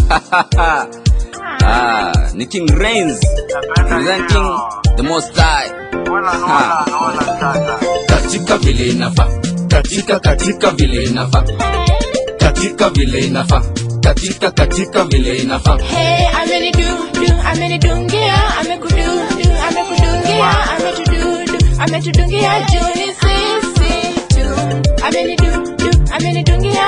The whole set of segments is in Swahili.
Ni King Reigns presenting the most high. Katika vile inafaa, katika vile inafaa, katika vile inafaa, katika vile inafaa. Hey, amenidungia, ametudungia Juni sisi tu. Amenidungia,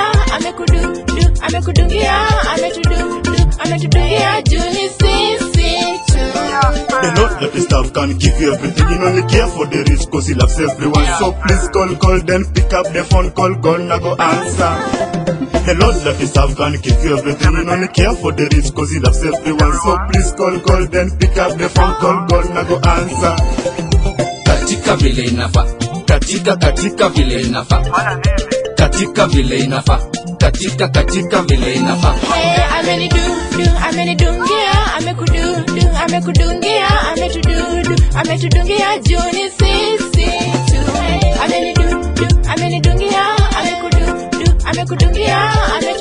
ametudungia Juni sisi tu. The Lord that is love can give you everything. You only care for the rich cause he loves everyone. So please call, then pick up the phone, call, gonna go answer. The Lord that is love can give you everything. You only care for the rich cause he loves everyone. So please call, then pick up the phone, call, gonna go answer. Katika vile inafaa, katika vile inafaa, katika vile inafaa, katika vile inafaa. Hey, amenidungia, ametudungia Juni sisi tu. Amenidungia, ametudungia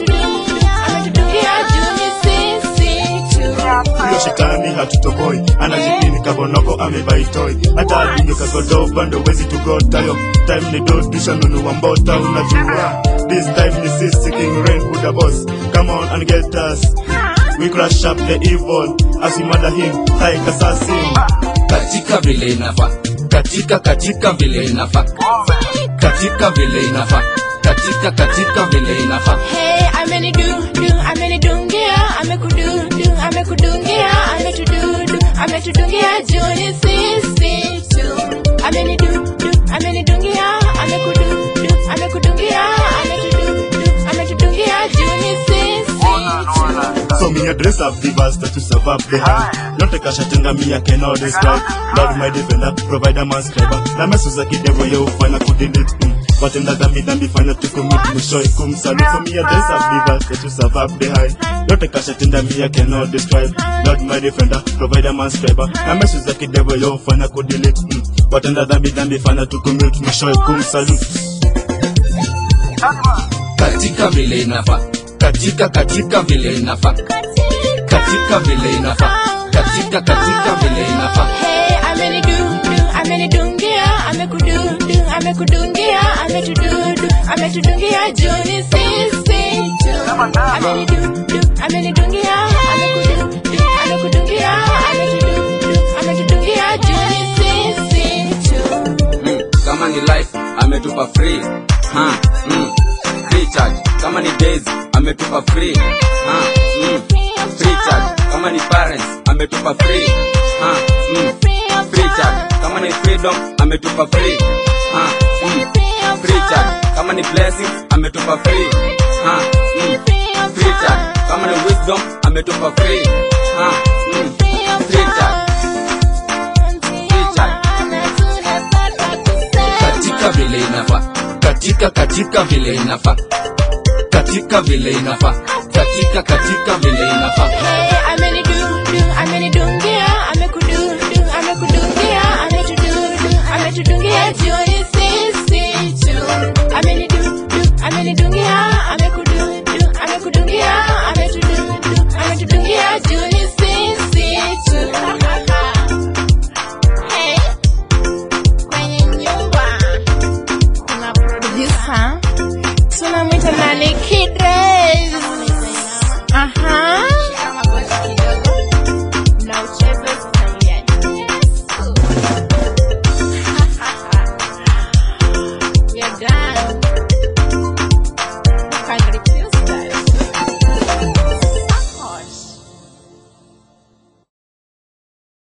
Juni sisi tu. Huyo shetani hatutoboi, anajipini kabonoko amebaitoi. Hata adinge kagodo bando wezi tugotayo. Time ni dodisha nunu mbota unajua. This time ni sisi King Reigns Buddha boss. Come on and get us. We crush up the evil as we murder him like assassin. Katika vile inafaa, katika vile inafaa, katika vile inafaa, katika vile inafaa. Hey, ametudungia Juni sisi tu. Amenidungia, ametudungia Juni sisi tu. So me address up the verse that to survive the high. Not take a shot and me I cannot describe. Lord my defender, provider man scriber. Na mesuza kidevo yo ufanya kudelete. Watenda dhambi fanya tukumit mwisho ikumsalu. So me address up the verse that to survive the high. Not take a shot and me I cannot describe. Lord my defender, provider man scriber. Na mesuza kidevo yo ufanya kudelete. Watenda dhambi fanya tukumit mwisho ikumsalu. Katika vile inafaa, katika vile inafaa, katika vile inafaa, katika vile inafaa. Hey, amenidungia, ametudungia Juni sisi tu. Amenidungia, ametudungia Juni sisi tu. Kama ni life ametupa free, free charge. Kama ni days ametupa free, free charge. Kama ni parents ametupa free, free charge. Kama ni freedom ametupa free, free charge. Kama ni blessings ametupa free, free charge. Kama ni wisdom ametupa free, free charge. Free charge. Katika vile inafaa, katika vile inafaa, katika vile inafaa, katika vile inafaa. Hey, amenidungia, ametudungia Juni sisi tu. Amenidungia,